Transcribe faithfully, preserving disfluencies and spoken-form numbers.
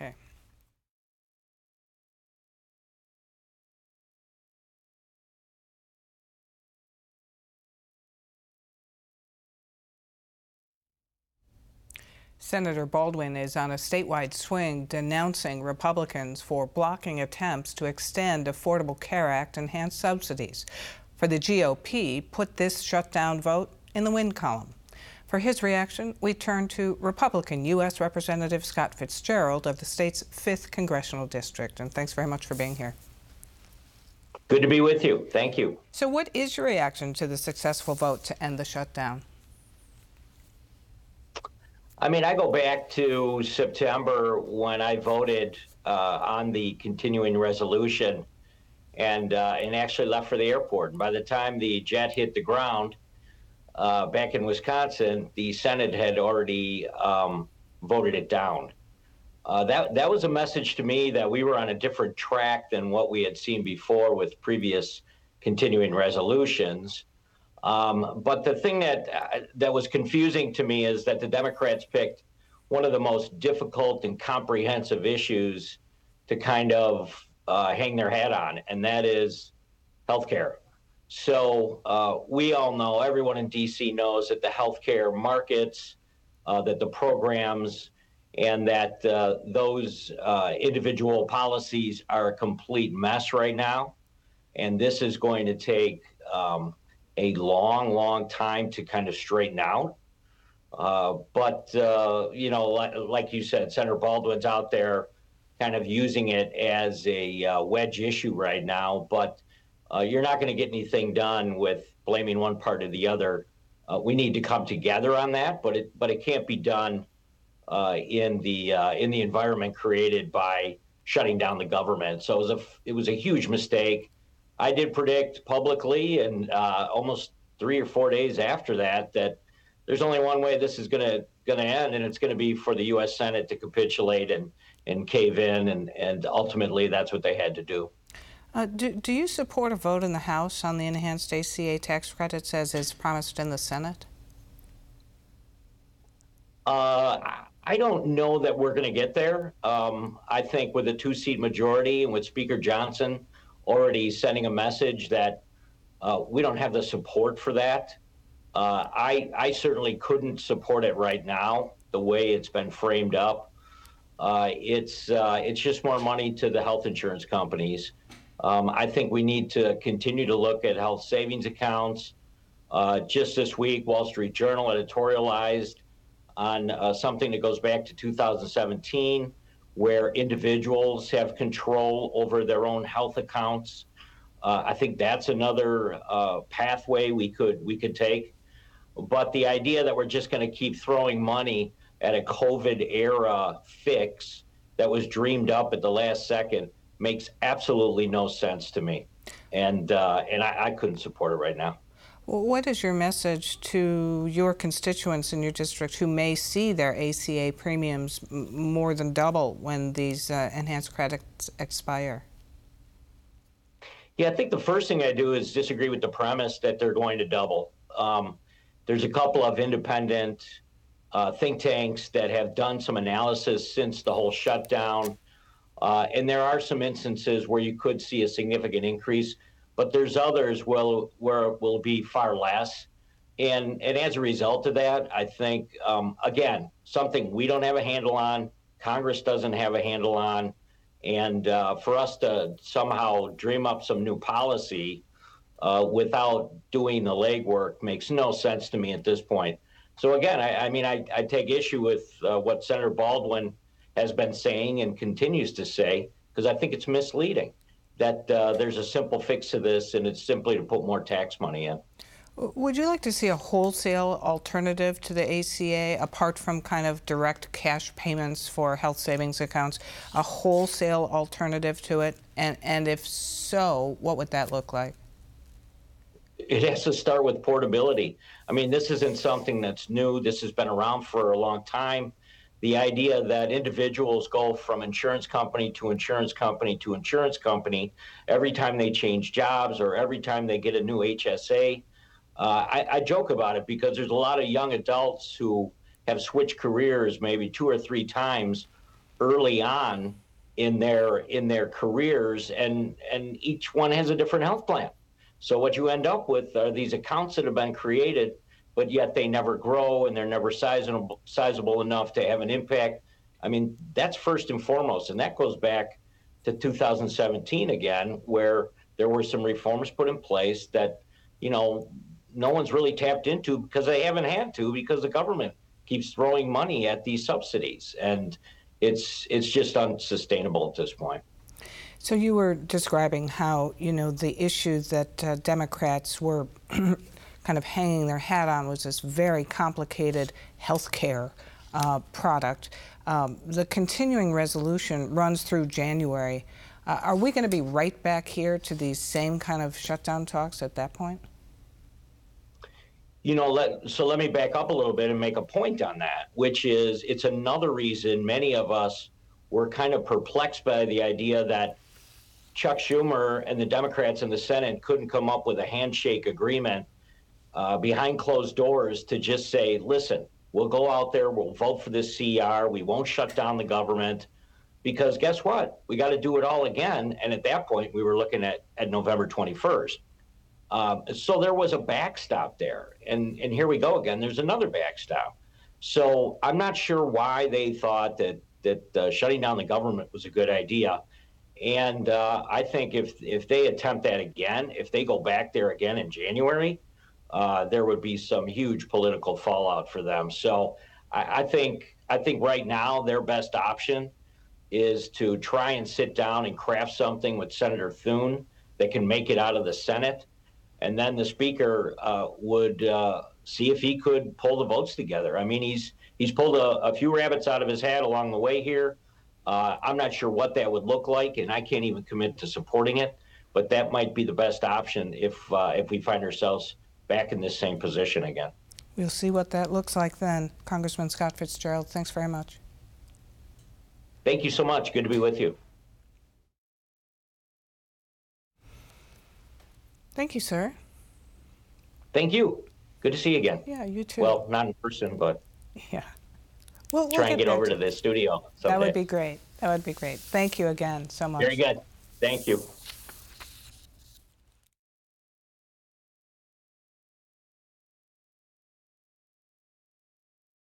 Okay. Senator Baldwin is on a statewide swing denouncing Republicans for blocking attempts to extend Affordable Care Act enhanced subsidies. For the G O P, put this shutdown vote in the win column. For his reaction, we turn to Republican U S Representative Scott Fitzgerald of the state's fifth Congressional District. And thanks very much for being here. Good to be with you. Thank you. So what is your reaction to the successful vote to end the shutdown? I mean, I go back to September when I voted uh, on the continuing resolution and uh, and actually left for the airport. And by the time the jet hit the ground uh, back in Wisconsin, the Senate had already um, voted it down. Uh, that that was a message to me that we were on a different track than what we had seen before with previous continuing resolutions. Um, but the thing that uh, that was confusing to me is that the Democrats picked one of the most difficult and comprehensive issues to kind of uh, hang their hat on, and that is healthcare. So uh, we all know, everyone in D C knows that the healthcare markets, uh, that the programs, and that uh, those uh, individual policies are a complete mess right now. And this is going to take um, a long, long time to kind of straighten out. Uh, but, uh, you know, like, like you said, Senator Baldwin's out there kind of using it as a uh, wedge issue right now. But uh, you're not going to get anything done with blaming one part or the other. Uh, we need to come together on that, but it but it can't be done uh, in the uh, in the environment created by shutting down the government. So it was a it was a huge mistake. I did predict publicly, and uh, almost three or four days after that, that there's only one way this is going to going to end, and it's going to be for the U S Senate to capitulate and and cave in, and and ultimately that's what they had to do. Uh, do, do you support a vote in the House on the enhanced A C A tax credits as is promised in the Senate? Uh, I don't know that we're going to get there. Um, I think with a two-seat majority and with Speaker Johnson already sending a message that uh, we don't have the support for that, uh, I, I certainly couldn't support it right now the way it's been framed up. Uh, it's uh, it's just more money to the health insurance companies. Um, I think we need to continue to look at health savings accounts. Uh, just this week, Wall Street Journal editorialized on uh, something that goes back to two thousand seventeen, where individuals have control over their own health accounts. Uh, I think that's another uh, pathway we could we could take. But the idea that we're just going to keep throwing money at a COVID era fix that was dreamed up at the last second makes absolutely no sense to me, and uh, and I, I couldn't support it right now. Well, what is your message to your constituents in your district who may see their A C A premiums m- more than double when these uh, enhanced credits expire? Yeah, I think the first thing I do is disagree with the premise that they're going to double. Um, there's a couple of independent uh, think tanks that have done some analysis since the whole shutdown, uh, and there are some instances where you could see a significant increase, but there's others will, where it will be far less. And, and as a result of that, I think, um, again, something we don't have a handle on, Congress doesn't have a handle on, and uh, for us to somehow dream up some new policy uh, without doing the legwork makes no sense to me at this point. So again, I, I mean, I, I take issue with uh, what Senator Baldwin has been saying and continues to say, because I think it's misleading that uh, there's a simple fix to this, and it's simply to put more tax money in. Would you like to see a wholesale alternative to the A C A, apart from kind of direct cash payments for health savings accounts, a wholesale alternative to it? And, and if so, what would that look like? It has to start with portability. I mean, this isn't something that's new. This has been around for a long time. The idea that individuals go from insurance company to insurance company to insurance company every time they change jobs or every time they get a new H S A. Uh, I, I joke about it because there's a lot of young adults who have switched careers maybe two or three times early on in their in their careers, and and each one has a different health plan. So what you end up with are these accounts that have been created, but yet they never grow and they're never sizable sizable enough to have an impact. I mean, that's first and foremost, and that goes back to two thousand seventeen again, where there were some reforms put in place that, you know, no one's really tapped into because they haven't had to, because the government keeps throwing money at these subsidies, and it's it's just unsustainable at this point. So you were describing how, you know, the issue that uh, Democrats were kind of hanging their hat on was this very complicated health care uh, product. Um, the continuing resolution runs through January. Uh, are we going to be right back here to these same kind of shutdown talks at that point? You know, let, so let me back up a little bit and make a point on that, which is it's another reason many of us were kind of perplexed by the idea that Chuck Schumer and the Democrats in the Senate couldn't come up with a handshake agreement uh, behind closed doors to just say, listen, we'll go out there, we'll vote for this C R, we won't shut down the government, because guess what? We got to do it all again. And at that point, we were looking at, at November twenty-first. Um, so there was a backstop there. And, and here we go again. There's another backstop. So I'm not sure why they thought that, that uh, shutting down the government was a good idea. And uh, I think if, if they attempt that again, if they go back there again in January, uh, there would be some huge political fallout for them. So I, I think I think right now their best option is to try and sit down and craft something with Senator Thune that can make it out of the Senate. And then the speaker uh, would uh, see if he could pull the votes together. I mean, he's he's pulled a, a few rabbits out of his hat along the way here. Uh, I'm not sure what that would look like, and I can't even commit to supporting it. But that might be the best option if uh, if we find ourselves back in this same position again. We'll see what that looks like then. Congressman Scott Fitzgerald, thanks very much. Thank you so much. Good to be with you. Thank you, sir. Thank you. Good to see you again. Yeah, you too. Well, not in person, but yeah. We'll, we'll try and get over to to the studio someday. That would be great. That would be great. Thank you again so much. Very good. Thank you.